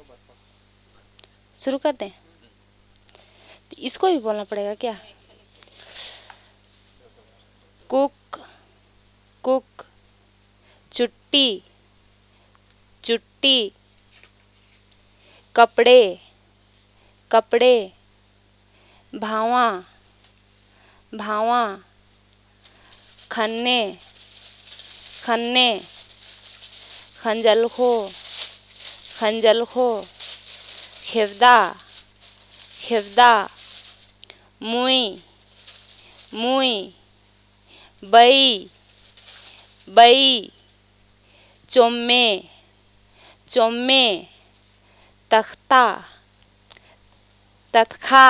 शुरू कर दें? इसको भी बोलना पड़ेगा क्या? कुक, कुक, चुट्टी, चुट्टी, कपड़े, कपड़े, भावा, भावा, खन्ने, खन्ने, खंजलखो, खंजलखो, खेवदा, खेवदा, मुई, मुई, बई, बई, चोम्मे, चोम्मे, तख्ता, ततखा,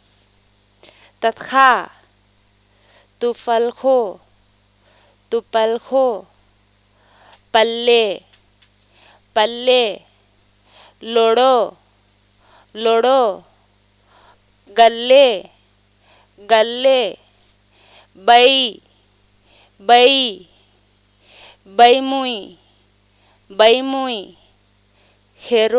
ततखा, तुफलखो, तुपलखो, पल्ले, पल्ले, लोड़ो, लोड़ो, गल्ले, गल्ले, बई, बई, बैमुई, बैमुई, हेरो,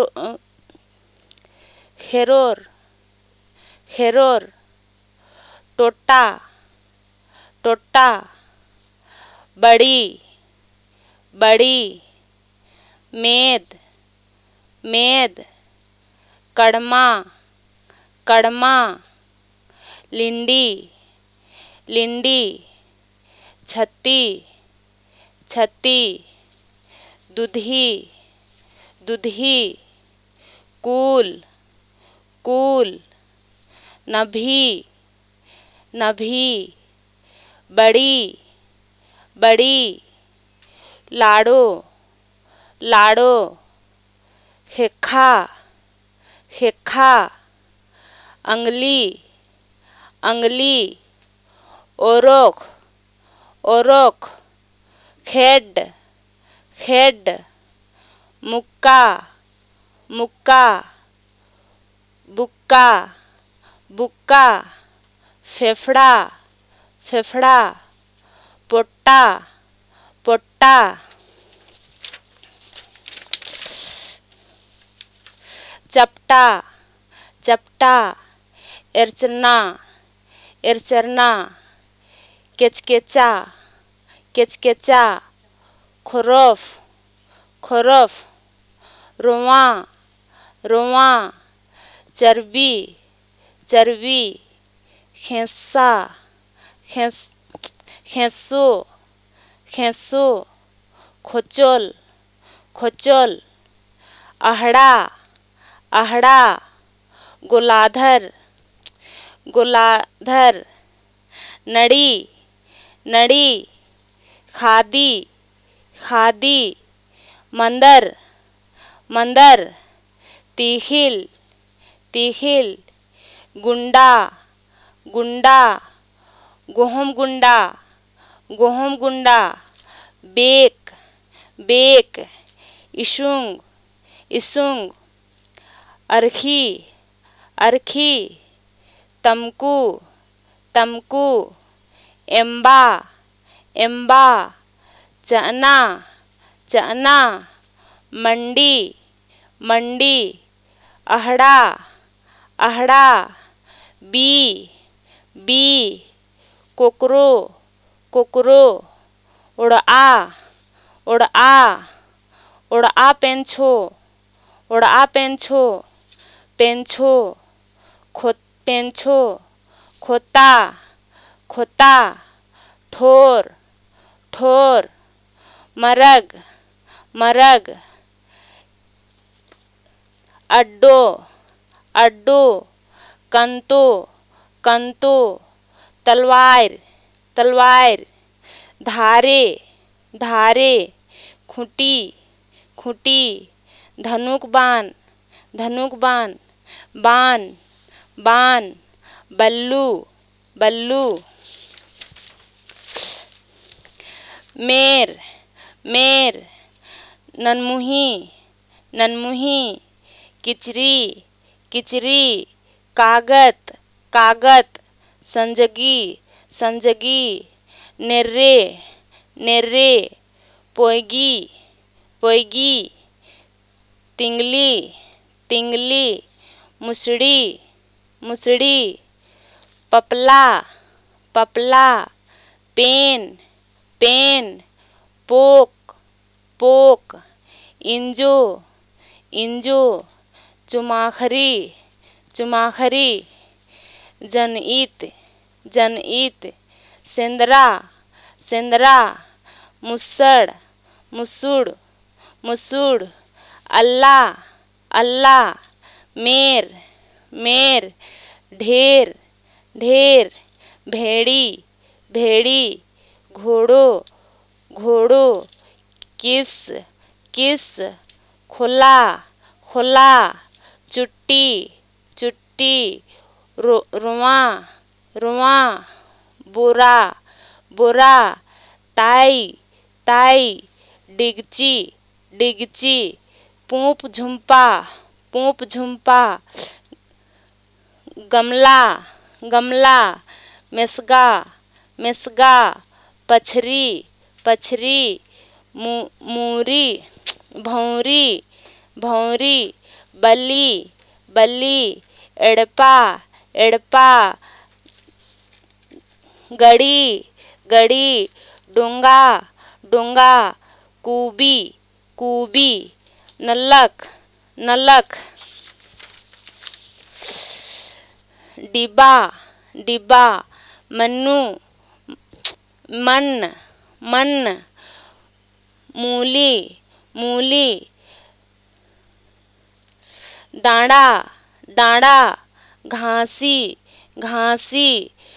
हेरोर, हेरोर, टोटा, टोटा, बड़ी, बड़ी, मेद, मेद, कड़मा, कड़मा, लिंडी, लिंडी, छत्ती, छत्ती, दुधी, दुधी, कूल, कूल, नभी, नभी, बड़ी, बड़ी, लाड़ो, लाड़ो, हेखा, हेखा, अंगली, अंगली, ओरोख, ओरोख, खेड, खेड, मुक्का, मुक्का, बुक्का, बुक्का, फेफड़ा, फेफड़ा, पोट्टा, पोट्टा, चपटा, चपटा, एरचना, एरचरना, केचकेचा, केचकेचा, खुरफ, खुरफ, रुआ, रुआ, चर्बी, चर्बी, खेसा, खेस, खेसो, खेसो, खोचोल, खोचोल, आहड़ा, आहड़ा, गोलाधर, गोलाधर, नड़ी, नड़ी, खादी, खादी, मंदर, मंदर, तिहिल, तिहिल, गुंडा, गुंडा, गोहम गुंडा, गोहम गुंडा, बेक, बेक, इशुंग, इशुंग, अरखी, अरखी, तमकू, तमकू, एम्बा, एम्बा, चना, चना, मंडी, मंडी, अहड़ा, अहड़ा, बी, बी, कोकरो, कोकरो, उड़आ, उड़आ, उड़आ पेंछो, उड़आ पेंछो, पेंछो, खो, पेंछो, खोता, खोता, ठोर, ठोर, मरग, मरग, अड्डो, अड्डो, कंतो, कंतो, तलवार, तलवार, धारे, धारे, खूंटी, खूंटी, धनुक बाण, धनुक बाण, बाण, बाण, बल्लू, बल्लू, मेर, मेर, ननमुही, ननमुही, किचरी, किचरी, कागत, कागत, संजगी, संजगी, नेर्रे, नेर्रे, पोयगी, पोयगी, तिंगली, तिंगली, मुसड़ी, मुसड़ी, पपला, पपला, पेन, पेन, पोक, पोक, इंजो, इंजो, चुमाखरी, चुमाखरी, जनईत, जनईत, सेंदरा, सेंदरा, मुसड़, मुसुड़, मुसुड़, अल्लाह, अल्लाह, मेर, मेर, ढेर, ढेर, भेड़ी, भेड़ी, घोड़ो, घोड़ो, किस, किस, खुला, खुला, चुट्टी, चुट्टी, रुआ, रुआ, बुरा, बुरा, ताई, ताई, डिगची, डिगची, पूप झुम्पा, पूप झुम्पा, गमला, गमला, मेसगा, मेसगा, पछरी, पछरी, मूरी, भौरी, भौरी, बली, बली, एड़पा, एड़पा, गड़ी, गड़ी, डूंगा, डूंगा, कूबी, कूबी, नलक, नलक, डिब्बा, डिब्बा, मन्नू, मन, मन, मूली, मूली, डांडा, डांडा, घासी, घासी,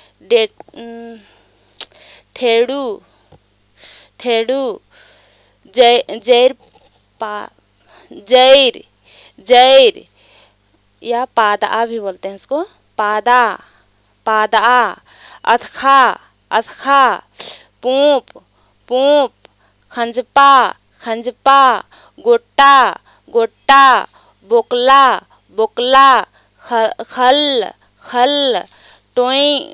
ठेड़ू, ठेड़ू, जैर, पा, जैर, जैर, या पादा भी बोलते हैं इसको, पादा, पादा, अथखा, अथखा, पूप, पूप, खंजपा, खंजपा, गोट्टा, गोट्टा, बोकला, बोकला, खल, खल, टोइंग,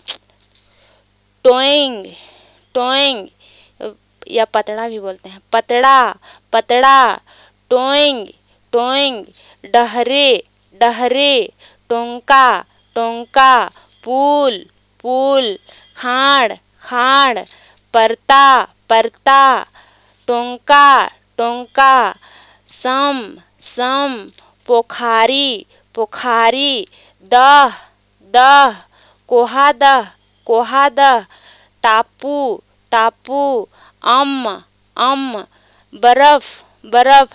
टोइंग, टोइंग, या पतड़ा भी बोलते हैं, पतड़ा, पतड़ा, टोइंग, टोइंग, डहरे, डहरे, टोंका, टोंका, पूल, पूल, खाड़, खाड़, परता, परता, टोंका, टोंका, सम, सम, पोखारी, पोखारी, दह, दह, कोहादह, कोहादह, टापू, टापू, अम, अम, बर्फ, बर्फ,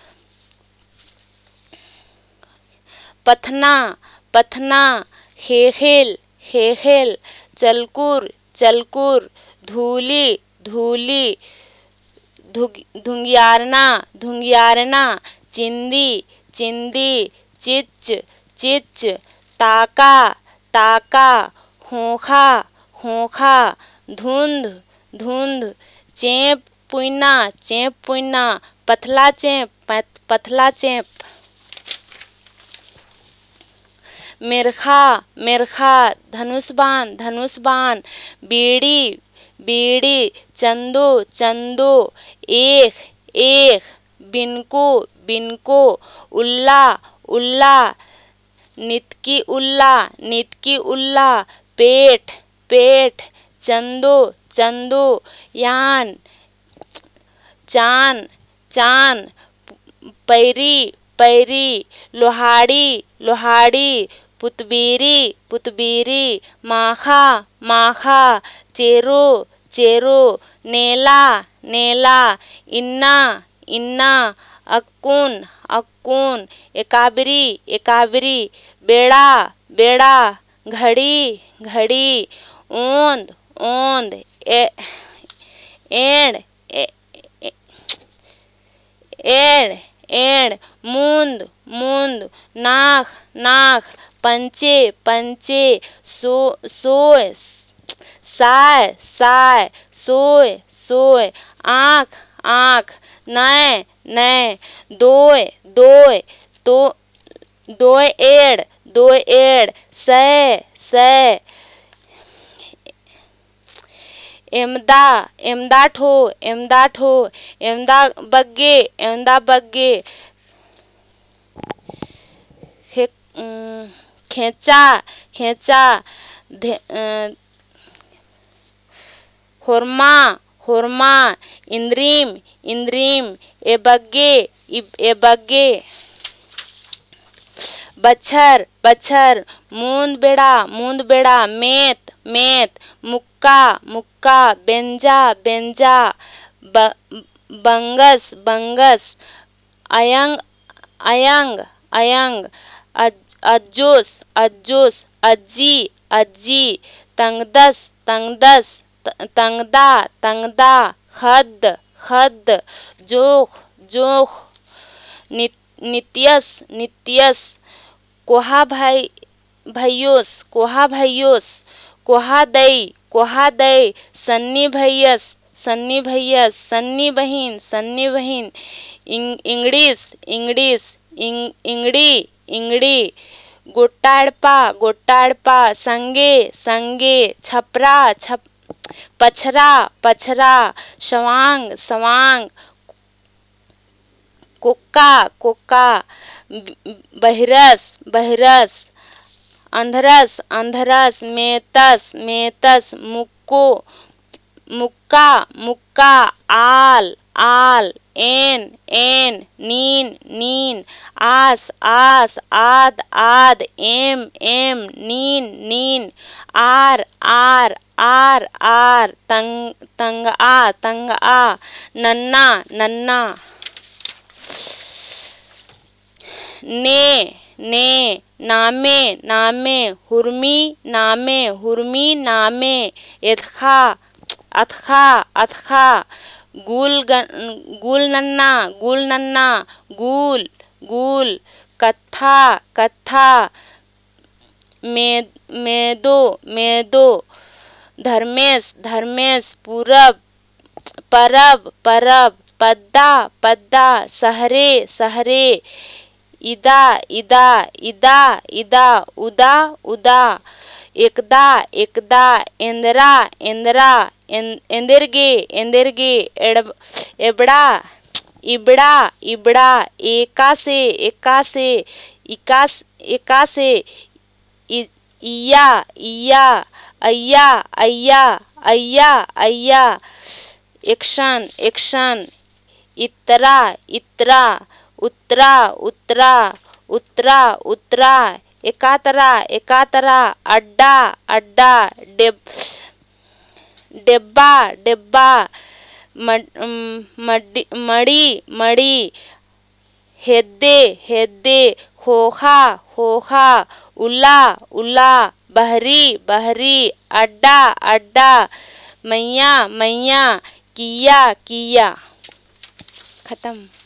पथना, पथना, हेहेल, हेहेल, चलकुर, चलकुर, धूली, धूली, धुंगियारना, धुंगियारना, चिंदी, चिंदी, चिच, चिच, ताका, ताका, खोखा, खोखा, धुंध, धुंध, चेप पुइना, चेप पुइना, पथला चेप, पथला चेप, मेरखा, मेरखा, धनुष बाण, धनुष बाण, बीड़ी, बीड़ी, चंदू, चंदू, एक, एक, बिनको, बिनको, उल्ला, उल्ला, नितकी उल्ला, नितकी उल्ला, पेट, पेट, चंदू, चंदू, यान, चान, चान, पैरी, पैरी, लोहाड़ी, लोहाड़ी, पुतबीरी, पुतबीरी, माखा, माखा, चेरो, चेरो, नेला, नेला, इन्ना, इन्ना, अक्कून, अक्कून, एकाबरी, एकाबरी, बेड़ा, बेड़ा, घड़ी, घड़ी, ओंद, ओंद, एड़, एड़, एड़, मूंद, मूंद, नाख, नाख, पंचे, पंचे, सोय, साय, साय, सोय, सोय, आँख, आँख, नय, नय, दोय, दोय, तो दोय एड़, दोय एड़, सै, सै, एमदा, एमदा ठो, एमदा ठो, एमदा बग्गे, एमदा बग्गे, खेचा खेचा, हुरमा हुरमा, इंद्रिम इंद्रिम, एबग्गे एबग्गे, बच्छर बच्छर, मूंद बेड़ा, मेत मेत, मुक्का मुक्का, बेंजा बेंजा, बंगस बंगस, अयंग अयंग अयंग, अज्जूस अज्जूस, अज्जी अज्जी, तंगदस तंगदस, तंगदा तंगदा, खद खद, जोख जोख, नित्यस नित्यस, कोहा भैयोस, कोहा दई, सन्नी भैयस, सन्नी बहिन, इंगड़ीस इंगड़ीस, इंगड़ी इंगड़ी, गोटाड़पा, संगे संगे, छपरा पछरा पछरा, सवांग सवांग, कोक्का कोक्का, बहिरस बहिरस, अंधरस अंधरस, मेतस मेतस, मुक्का मुक्का, आल आल, एन एन, नीन नीन, आस आस, आद आद, एम एम, नीन नीन, आर आर आर आर, तंग आ, नन्ना नन्ना, ने, नामे, हुर्मी नामे, अथखा, गुल नन्ना, गूल, कत्था, मेदो, धर्मेश, परब, पद्दा, सहरे, इदा, उदा, एकदा, एंदरा, एंदेरगे, एबड़ा, इबड़ा, एका से, इया, अय्या, एक्शन, इतरा, उतरा, एकातरा, अड्डा, डिब्बा, मड़ी, हेद्दे, खोखा, उल्ला, बहरी, अड्डा, मैया, किया, खत्म।